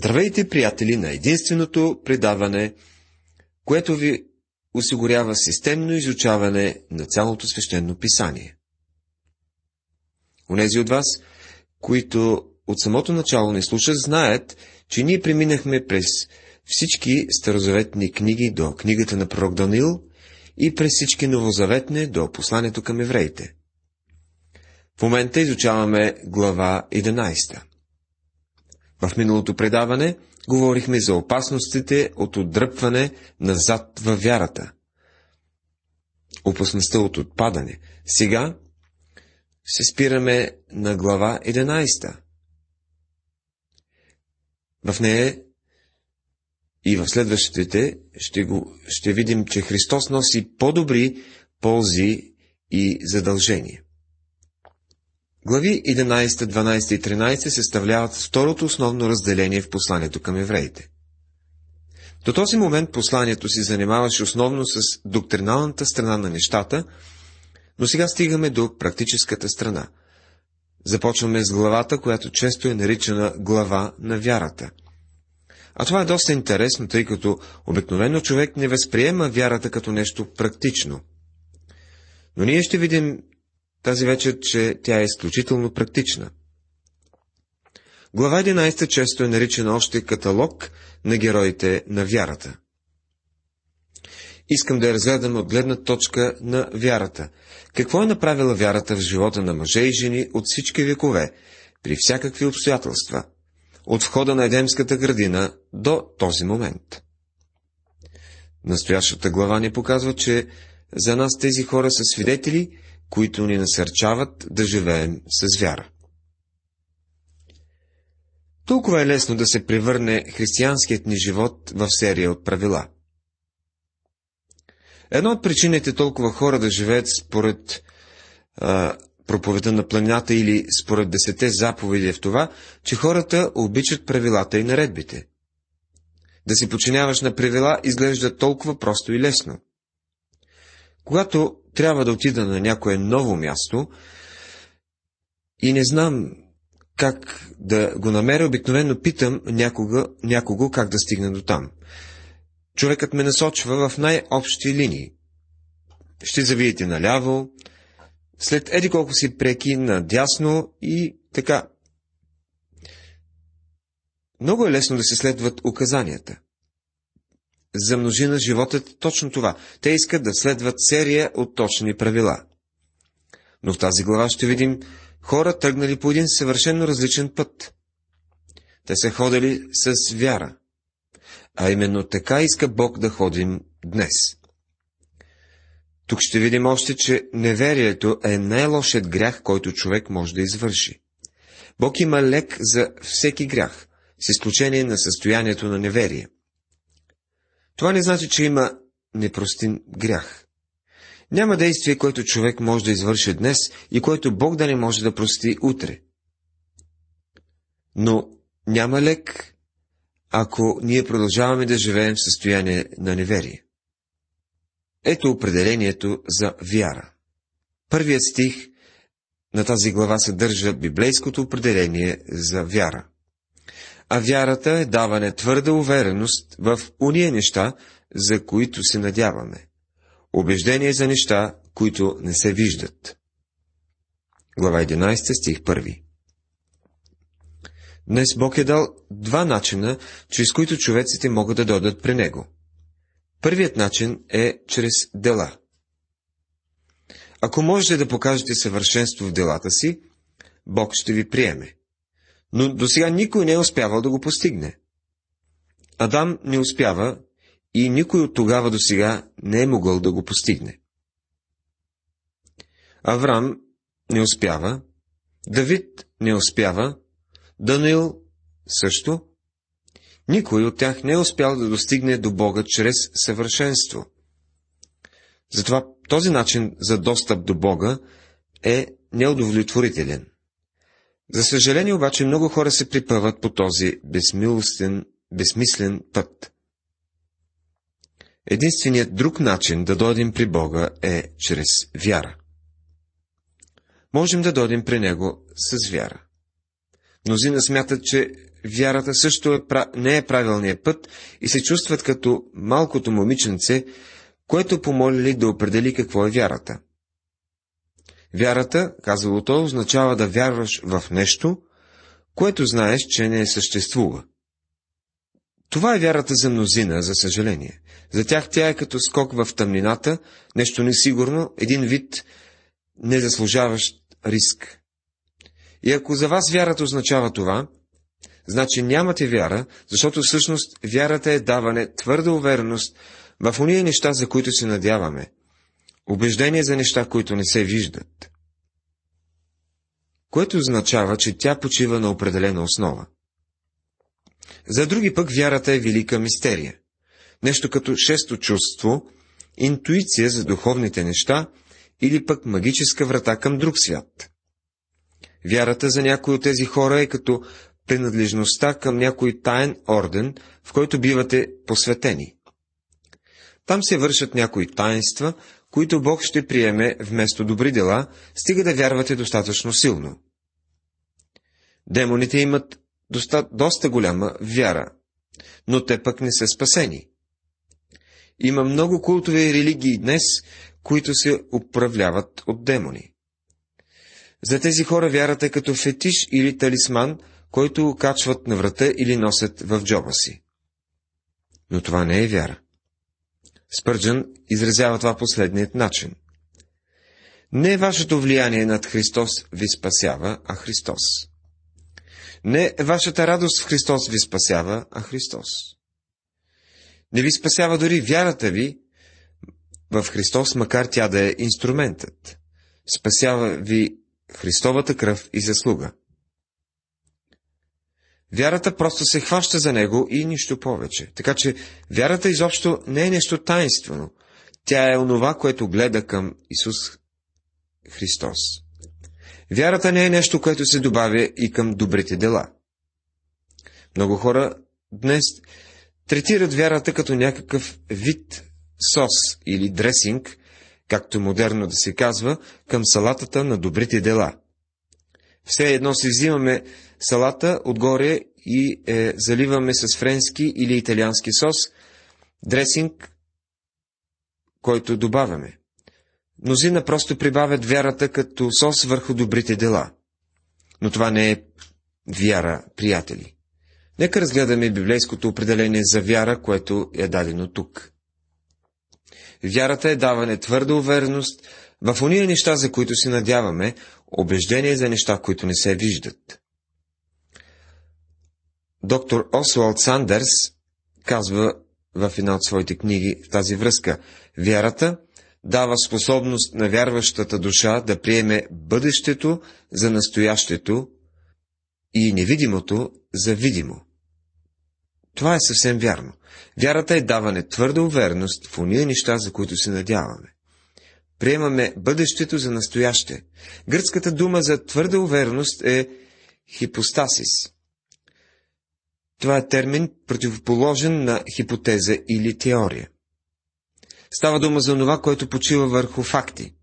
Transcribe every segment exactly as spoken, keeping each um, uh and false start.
Здравейте, приятели, на единственото предаване, което ви осигурява системно изучаване на цялото свещено писание. Онези от вас, които от самото начало не слушат, знаят, че ние преминахме през всички старозаветни книги до книгата на пророк Даниил и през всички новозаветни до посланието към евреите. В момента изучаваме глава единайсета. В миналото предаване говорихме за опасностите от отдръпване назад във вярата. Опасността от отпадане. Сега се спираме на глава единайсета. В нея и в следващите ще, го, ще видим, че Христос носи по-добри ползи и задължения. Глави единайсета, дванайсета и тринайсета съставляват второто основно разделение в посланието към евреите. До този момент посланието си занимаваше основно с доктриналната страна на нещата, но сега стигаме до практическата страна. Започваме с главата, която често е наричана глава на вярата. А това е доста интересно, тъй като обикновено човек не възприема вярата като нещо практично. Но ние ще видим тази вечер, че тя е изключително практична. Глава единайсета често е наричана още каталог на героите на вярата. Искам да я разгледам от гледна точка на вярата. Какво е направила вярата в живота на мъже и жени от всички векове, при всякакви обстоятелства, от входа на Едемската градина до този момент? Настоящата глава ни показва, че за нас тези хора са свидетели, които ни насърчават да живеем с вяра. Толкова е лесно да се превърне християнският ни живот в серия от правила. Една от причините толкова хора да живеят според а, проповеда на планината или според десете заповеди е в това, че хората обичат правилата и наредбите. Да се подчиняваш на правила изглежда толкова просто и лесно. Когато трябва да отида на някое ново място и не знам как да го намеря, обикновено питам някога, някого как да стигна до там. Човекът ме насочва в най-общи линии. Ще завиете наляво, след еди колко си преки надясно и така. Много е лесно да се следват указанията. За множина животът е точно това. Те искат да следват серия от точни правила. Но в тази глава ще видим хора тръгнали по един съвършено различен път. Те са ходили с вяра. А именно така иска Бог да ходим днес. Тук ще видим още, че неверието е най-лошият грях, който човек може да извърши. Бог има лек за всеки грях, с изключение на състоянието на неверие. Това не значи, че има непростим грях. Няма действие, което човек може да извърши днес и което Бог да не може да прости утре. Но няма лек, ако ние продължаваме да живеем в състояние на неверие. Ето определението за вяра. Първият стих на тази глава съдържа библейското определение за вяра. А вярата е даване твърда увереност в уния неща, за които се надяваме. Убеждение за неща, които не се виждат. Глава единайсета, стих първи. Днес Бог е дал два начина, чрез които човеците могат да дойдат при Него. Първият начин е чрез дела. Ако можете да покажете съвършенство в делата си, Бог ще ви приеме. Но досега никой не е успявал да го постигне. Адам не успява и никой от тогава досега не е могъл да го постигне. Аврам не успява, Давид не успява, Даниил също. Никой от тях не е успял да достигне до Бога чрез съвършенство. Затова този начин за достъп до Бога е неудовлетворителен. За съжаление обаче много хора се припъват по този безмилостен, безсмислен път. Единственият друг начин да дойдем при Бога е чрез вяра. Можем да дойдем при Него с вяра. Мнозина смятат, че вярата също е, не е правилният път и се чувстват като малкото момиченце, което помолили да определи какво е вярата. Вярата, казало то, означава да вярваш в нещо, което знаеш, че не съществува. Това е вярата за мнозина, за съжаление. За тях тя е като скок в тъмнината, нещо несигурно, един вид незаслужаващ риск. И ако за вас вярата означава това, значи нямате вяра, защото всъщност вярата е даване твърда увереност в ония неща, за които се надяваме, убеждение за неща, които не се виждат, което означава, че тя почива на определена основа. За други пък вярата е велика мистерия, нещо като шесто чувство, интуиция за духовните неща или пък магическа врата към друг свят. Вярата за някои от тези хора е като принадлежността към някой таен орден, в който бивате посветени. Там се вършат някои таинства, които Бог ще приеме вместо добри дела, стига да вярвате достатъчно силно. Демоните имат доста, доста голяма вяра, но те пък не са спасени. Има много култови религии днес, които се управляват от демони. За тези хора вярата е като фетиш или талисман, който окачват на врата или носят в джоба си. Но това не е вяра. Спърджън изразява това последният начин. Не вашето влияние над Христос ви спасява, а Христос. Не вашата радост в Христос ви спасява, а Христос. Не ви спасява дори вярата ви в Христос, макар тя да е инструментът. Спасява ви Христовата кръв и заслуга. Вярата просто се хваща за Него и нищо повече. Така че вярата изобщо не е нещо таинствено. Тя е онова, което гледа към Исус Христос. Вярата не е нещо, което се добавя и към добрите дела. Много хора днес третират вярата като някакъв вид сос или дресинг, както модерно да се казва, към салатата на добрите дела. Все едно си взимаме салата отгоре и е, заливаме с френски или италиански сос, дресинг, който добавяме. Мнозина просто прибавят вярата като сос върху добрите дела. Но това не е вяра, приятели. Нека разгледаме библейското определение за вяра, което е дадено тук. Вярата е даване твърда увереност в ония неща, за които се надяваме, убеждение за неща, които не се виждат. Доктор Осуалд Сандърс казва в една от своите книги в тази връзка: вярата дава способност на вярващата душа да приеме бъдещето за настоящето и невидимото за видимо. Това е съвсем вярно. Вярата е даване твърда увереност в ония неща, за които се надяваме. Приемаме бъдещето за настояще. Гръцката дума за твърда увереност е хипостасис. Това е термин, противоположен на хипотеза или теория. Става дума за това, което почива върху факти.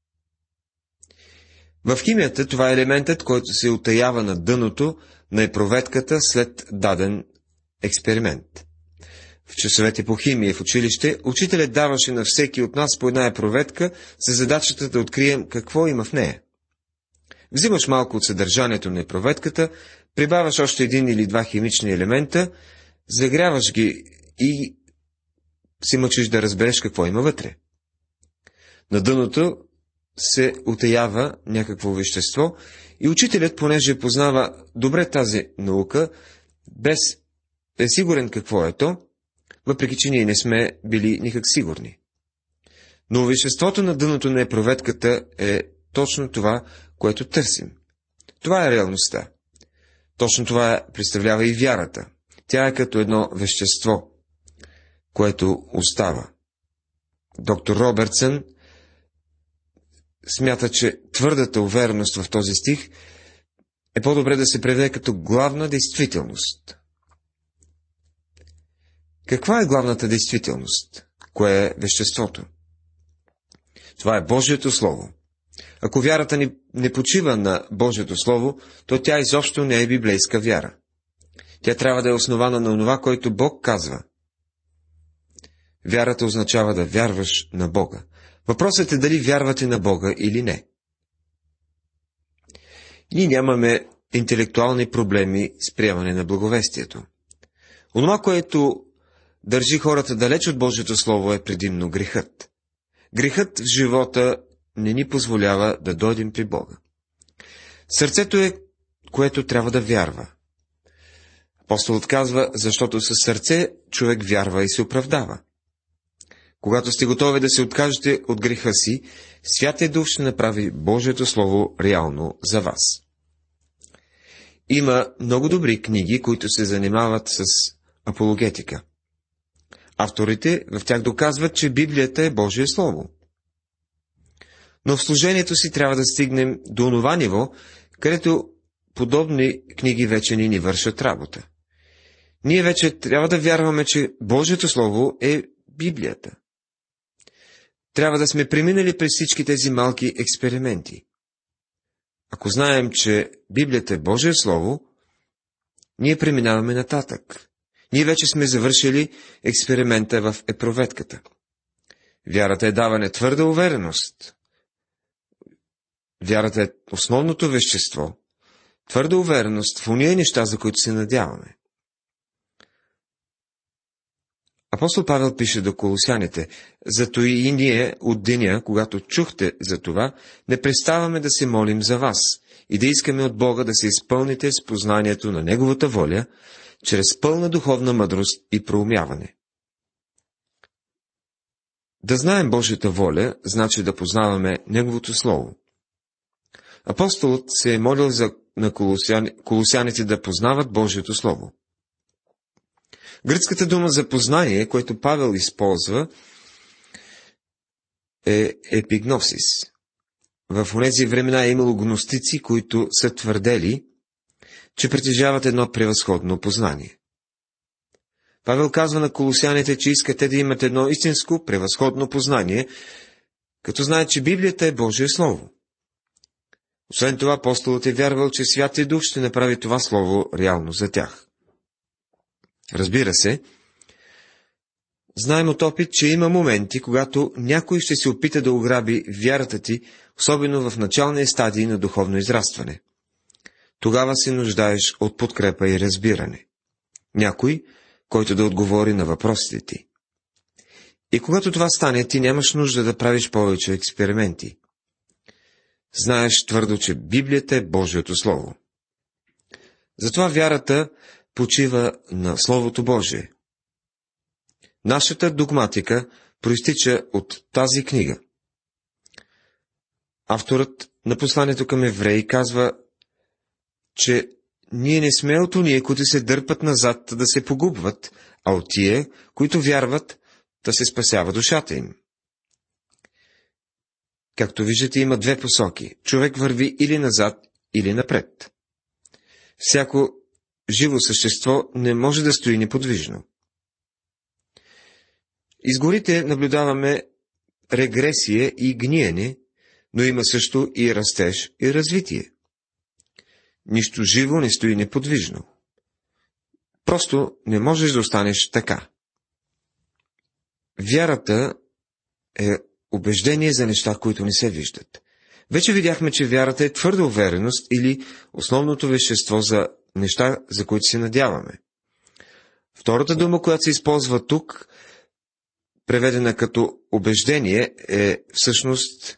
В химията това е елементът, който се утаява на дъното на епроветката след даден експеримент. В часовете по химия в училище учителят даваше на всеки от нас по една епроветка за задачата да открием какво има в нея. Взимаш малко от съдържанието на епроветката, прибавяш още един или два химични елемента, загряваш ги и си мъчиш да разбереш какво има вътре. На дъното се утаява някакво вещество и учителят, понеже познава добре тази наука, без да е сигурен какво е то, въпреки че ние не сме били никак сигурни. Но веществото на дъното на епроветката е точно това, което търсим. Това е реалността. Точно това представлява и вярата. Тя е като едно вещество, което остава. Доктор Робертсън смята, че твърдата увереност в този стих е по-добре да се преведе като главна действителност. Каква е главната действителност? Кое е веществото? Това е Божието Слово. Ако вярата ни не почива на Божието Слово, то тя изобщо не е библейска вяра. Тя трябва да е основана на това, което Бог казва. Вярата означава да вярваш на Бога. Въпросът е дали вярвате на Бога или не. Ние нямаме интелектуални проблеми с приемане на благовестието. Онова, което държи хората далеч от Божието Слово, е предимно грехът. Грехът в живота не ни позволява да дойдем при Бога. Сърцето е, което трябва да вярва. Апостолът казва, защото със сърце човек вярва и се оправдава. Когато сте готови да се откажете от греха си, Святия Дух ще направи Божието Слово реално за вас. Има много добри книги, които се занимават с апологетика. Авторите в тях доказват, че Библията е Божие Слово. Но в служението си трябва да стигнем до онова ниво, където подобни книги вече ни ни вършат работа. Ние вече трябва да вярваме, че Божието Слово е Библията. Трябва да сме преминали през всички тези малки експерименти. Ако знаем, че Библията е Божие Слово, ние преминаваме нататък. Ние вече сме завършили експеримента в епроветката. Вярата е даване твърда увереност. Вярата е основното вещество, твърда увереност в уния неща, за които се надяваме. Апостол Павел пише до колосяните: зато и ние от деня, когато чухте за това, не преставаме да се молим за вас и да искаме от Бога да се изпълните с познанието на Неговата воля, чрез пълна духовна мъдрост и проумяване. Да знаем Божията воля, значи да познаваме Неговото Слово. Апостолът се е молил за, на колосяни, колосяните да познават Божието Слово. Гръцката дума за познание, което Павел използва, е епигносис. В онези времена е имало гностици, които са твърдели, че притежават едно превъзходно познание. Павел казва на колосяните, че искате да имат едно истинско превъзходно познание, като знаят, че Библията е Божие Слово. Освен това, апостолът е вярвал, че Святия Дух ще направи това Слово реално за тях. Разбира се, знаем от опит, че има моменти, когато някой ще се опита да ограби вярата ти, особено в началния стадий на духовно израстване. Тогава се нуждаеш от подкрепа и разбиране. Някой, който да отговори на въпросите ти. И когато това стане, ти нямаш нужда да правиш повече експерименти. Знаеш твърдо, че Библията е Божието Слово. Затова вярата почива на Словото Божие. Нашата догматика проистича от тази книга. Авторът на посланието към евреи казва, че ние не сме от уния, които се дърпат назад да се погубват, а от тия, които вярват да се спасява душата им. Както виждате, има две посоки. Човек върви или назад, или напред. Всяко живо същество не може да стои неподвижно. Из горите наблюдаваме регресия и гниене, но има също и растеж и развитие. Нищо живо не стои неподвижно. Просто не можеш да останеш така. Вярата е убеждение за неща, които не се виждат. Вече видяхме, че вярата е твърда увереност или основното вещество за неща, за които се надяваме. Втората дума, която се използва тук, преведена като убеждение, е всъщност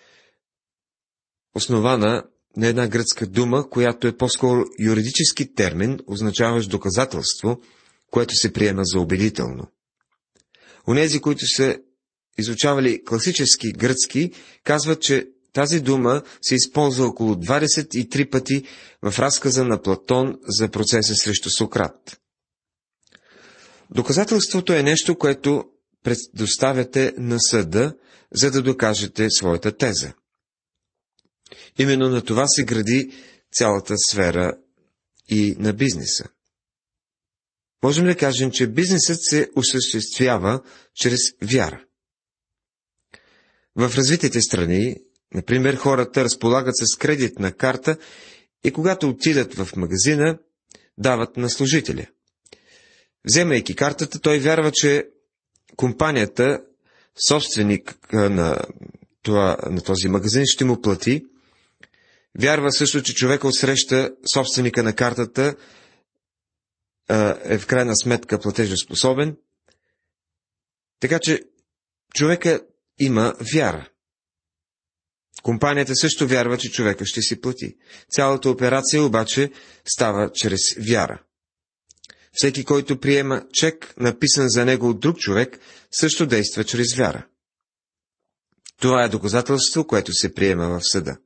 основана на една гръцка дума, която е по-скоро юридически термин, означаващ доказателство, което се приема за убедително. Онези, които са изучавали класически гръцки, казват, че тази дума се използва около двадесет и три пъти в разказа на Платон за процеса срещу Сократ. Доказателството е нещо, което предоставяте на съда, за да докажете своята теза. Именно на това се гради цялата сфера и на бизнеса. Можем да кажем, че бизнесът се осъществява чрез вяра. В развитите страни, например, хората разполагат с кредитна карта и когато отидат в магазина, дават на служителя. Вземайки картата, той вярва, че компанията, собственик на, това, на този магазин, ще му плати. Вярва също, че човека отсреща, собственика на картата, е в крайна сметка платежоспособен. Така че човека има вяра. Компанията също вярва, че човека ще си плати. Цялата операция обаче става чрез вяра. Всеки, който приема чек, написан за него от друг човек, също действа чрез вяра. Това е доказателство, което се приема в съда.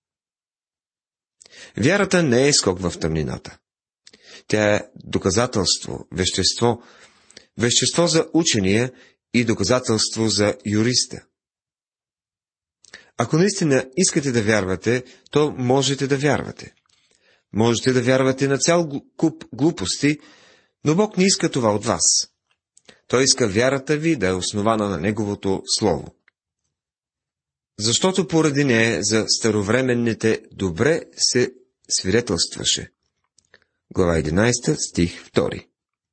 Вярата не е скок в тъмнината. Тя е доказателство, вещество, вещество за учения и доказателство за юриста. Ако наистина искате да вярвате, то можете да вярвате. Можете да вярвате на цял куп глупости, но Бог не иска това от вас. Той иска вярата ви да е основана на Неговото Слово. Защото поради нея за старовременните добре се свидетелстваше. Глава единайсета, стих втори.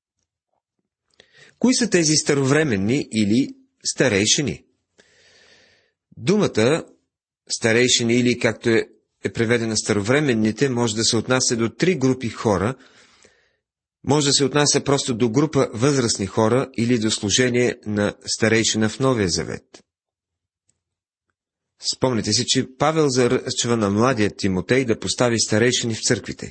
Кои са тези старовременни или старейшини? Думата старейшини или, както е, е преведена старовременните, може да се отнася до три групи хора. Може да се отнася просто до група възрастни хора или до служение на старейшина в Новия Завет. Спомните си, че Павел заръчва на младия Тимотей да постави старейшини в църквите.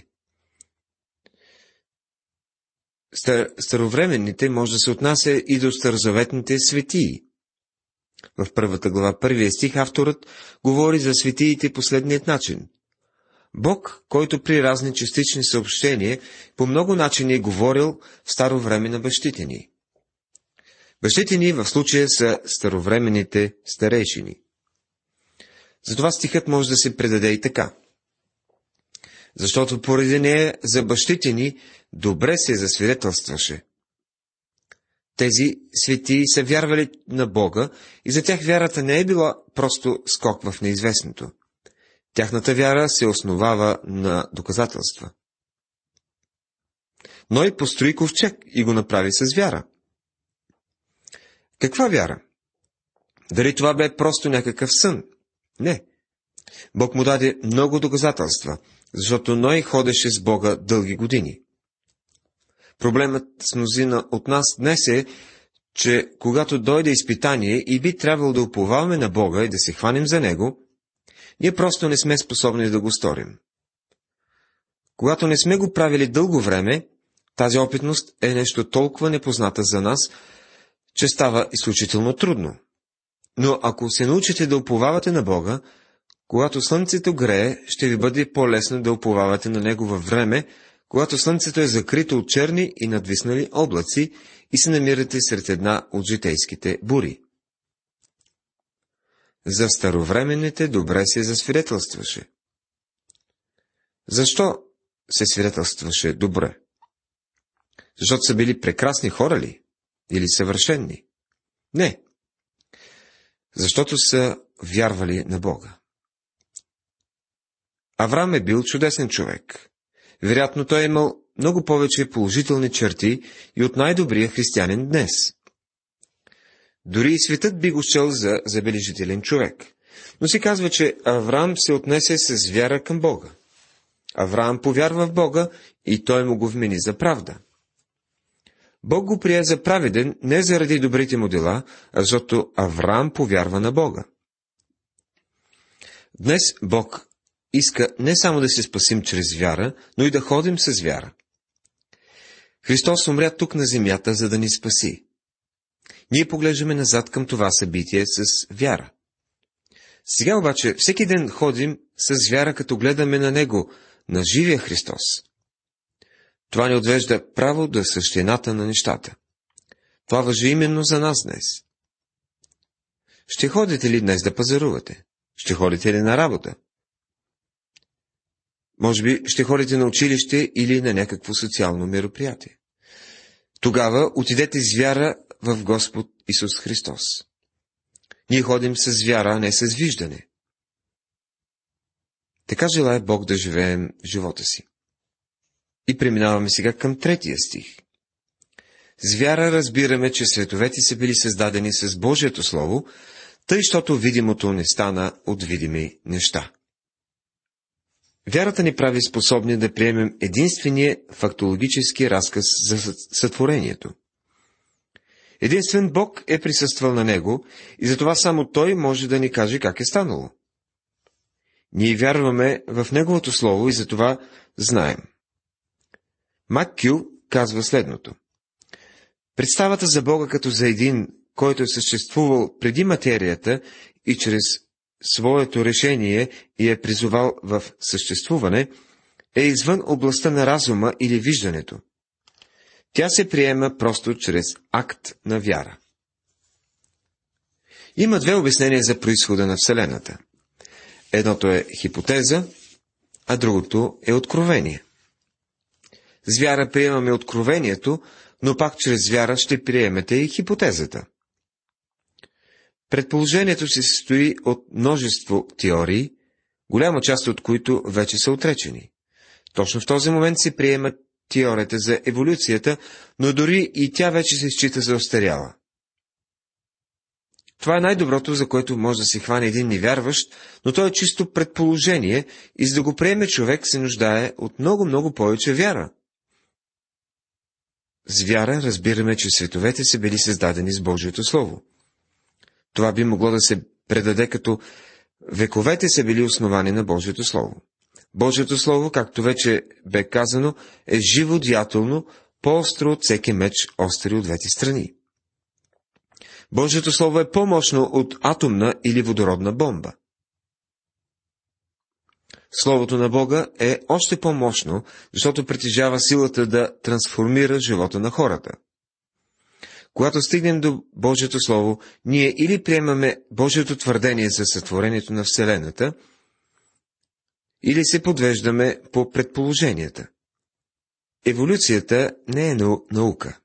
Стар... Старовременните може да се отнася и до старозаветните светии. В първата глава, първия стих, авторът говори за светиите последният начин. Бог, който при разни частични съобщения по много начини е говорил в старо време на бащите ни. Бащите ни в случая са старовременните старейшини. Затова стихът може да се предаде и така. Защото поради нея за бащите ни добре се засвидетелстваше. Тези светии са вярвали на Бога и за тях вярата не е била просто скок в неизвестното. Тяхната вяра се основава на доказателства. Ной построи ковчег и го направи с вяра. Каква вяра? Дали това бе просто някакъв сън? Не. Бог му даде много доказателства, защото Ной ходеше с Бога дълги години. Проблемът с мнозина от нас днес е, че когато дойде изпитание и би трябвало да уповаваме на Бога и да се хванем за Него, ние просто не сме способни да го сторим. Когато не сме го правили дълго време, тази опитност е нещо толкова непозната за нас, че става изключително трудно. Но ако се научите да уповавате на Бога, когато слънцето грее, ще ви бъде по-лесно да уповавате на Него във време, когато слънцето е закрито от черни и надвиснали облаци и се намирате сред една от житейските бури. За старовременните добре се засвидетелстваше. Защо се свидетелстваше добре? Защото са били прекрасни хора ли? Или съвършенни? Не. Защото са вярвали на Бога. Авраам е бил чудесен човек. Вероятно той е имал много повече положителни черти и от най-добрия християнин днес. Дори и светът би го счел за забележителен човек. Но си казва, че Авраам се отнесе с вяра към Бога. Авраам повярва в Бога и той му го вмени за правда. Бог го прие за праведен не заради добрите му дела, а защото Авраам повярва на Бога. Днес Бог иска не само да се спасим чрез вяра, но и да ходим с вяра. Христос умря тук на земята, за да ни спаси. Ние поглеждаме назад към това събитие с вяра. Сега обаче всеки ден ходим с вяра, като гледаме на Него, на живия Христос. Това ни отвежда право до същината на нещата. Това важи именно за нас днес. Ще ходите ли днес да пазарувате? Ще ходите ли на работа? Може би ще ходите на училище или на някакво социално мероприятие. Тогава отидете с вяра в Господ Исус Христос. Ние ходим с вяра, а не с виждане. Така желая Бог да живеем живота си. И преминаваме сега към третия стих. С вяра разбираме, че световете са били създадени с Божието Слово, тъй, щото видимото не стана от видими неща. Вярата ни прави способни да приемем единствения фактологически разказ за сътворението. Единствен Бог е присъствал на него и затова само Той може да ни каже как е станало. Ние вярваме в Неговото Слово и затова знаем. Маккю казва следното. Представата за Бога като за един, който е съществувал преди материята и чрез своето решение и е призовал в съществуване, е извън областта на разума или виждането. Тя се приема просто чрез акт на вяра. Има две обяснения за произхода на Вселената. Едното е хипотеза, а другото е откровение. С вяра приемаме откровението, но пак чрез вяра ще приемете и хипотезата. Предположението се състои от множество теории, голяма част от които вече са отречени. Точно в този момент се приема теорията за еволюцията, но дори и тя вече се счита за остаряла. Това е най-доброто, за което може да се хване един невярващ, но то е чисто предположение и за да го приеме човек се нуждае от много-много повече вяра. С вяра разбираме, че световете са били създадени с Божието Слово. Това би могло да се предаде като вековете са били основани на Божието Слово. Божието Слово, както вече бе казано, е живо деятелно, по-остро от всеки меч, остри от двете страни. Божието Слово е по-мощно от атомна или водородна бомба. Словото на Бога е още по-мощно, защото притежава силата да трансформира живота на хората. Когато стигнем до Божието Слово, ние или приемаме Божието твърдение за сътворението на Вселената, или се подвеждаме по предположенията. Еволюцията не е наука.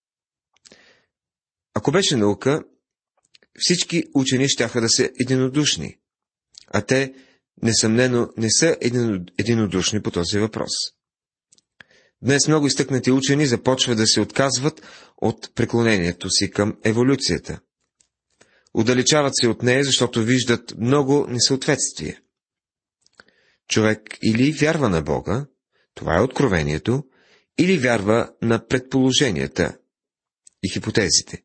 Ако беше наука, всички учени щяха да са единодушни, а те, несъмнено, не са единодушни по този въпрос. Днес много изтъкнати учени започват да се отказват от преклонението си към еволюцията. Удалечават се от нея, защото виждат много несъответствие. Човек или вярва на Бога, това е откровението, или вярва на предположенията и хипотезите.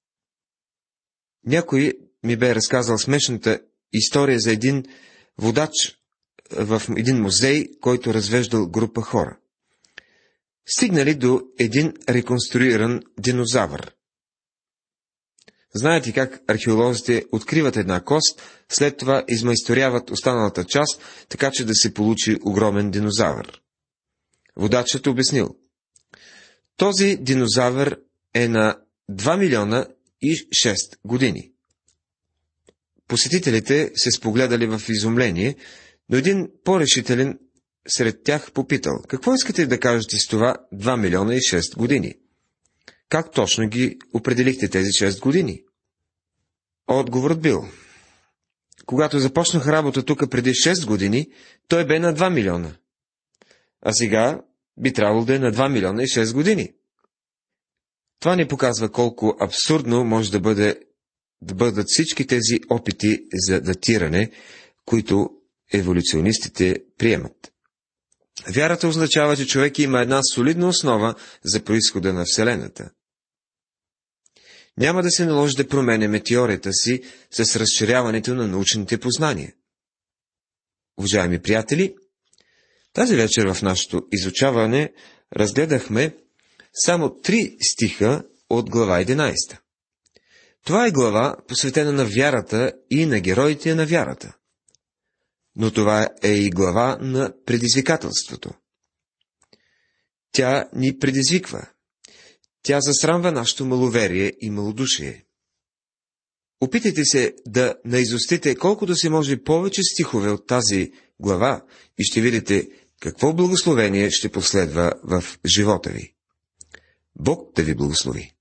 Някой ми бе разказал смешната история за един водач в един музей, който развеждал група хора. Стигнали до един реконструиран динозавър. Знаете как археолозите откриват една кост, след това измайсторяват останалата част, така че да се получи огромен динозавър. Водачът обяснил. Този динозавър е на два милиона и шест години. Посетителите се спогледали в изумление, но един по-решителен сред тях попитал, какво искате да кажете с това два милиона и шест години? Как точно ги определихте тези шест години? Отговорът бил, когато започнах работа тук преди шест години, той бе на два милиона. А сега би трябвало да е на два милиона и шест години. Това ни показва колко абсурдно може да, бъде, да бъдат всички тези опити за датиране, които еволюционистите приемат. Вярата означава, че човек има една солидна основа за произхода на Вселената. Няма да се наложи да променяме теорията си с разширяването на научните познания. Уважаеми приятели, тази вечер в нашето изучаване разгледахме само три стиха от глава единайсета. Това е глава, посветена на вярата и на героите на вярата. Но това е и глава на предизвикателството. Тя ни предизвиква. Тя засрамва нашето маловерие и малодушие. Опитайте се да наизустите колкото се може повече стихове от тази глава и ще видите какво благословение ще последва в живота ви. Бог да ви благослови.